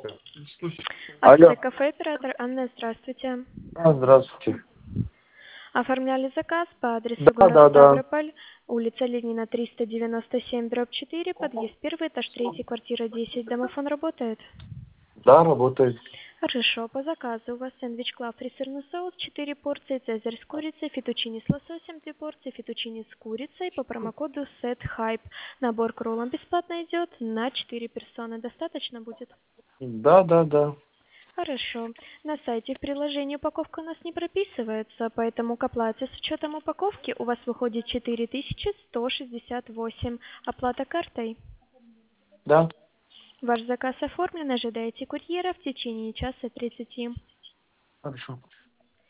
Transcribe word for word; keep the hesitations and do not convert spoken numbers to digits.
Алло. Кафе оператор Анна, здравствуйте. А, здравствуйте. Оформляли заказ по адресу Да, город да, да. Ставрополь, улица Ленина, триста девяносто семь, дробь четыре, подъезд первый, этаж третий, квартира десять. Домофон работает? Да, работает. Хорошо, по заказу у вас сэндвич клафри сырный соус, четыре порции, цезарь с курицей, фетучини с лососем, две порции, фетучини с курицей по промокоду SETHYPE. Набор к роллам бесплатно идет на четыре персоны. Достаточно будет? Да, да, да. Хорошо. На сайте в приложении упаковка у нас не прописывается, поэтому к оплате с учетом упаковки у вас выходит четыре тысячи сто шестьдесят восемь. Оплата картой. Да. Ваш заказ оформлен, ожидайте курьера в течение часа тридцати. Хорошо.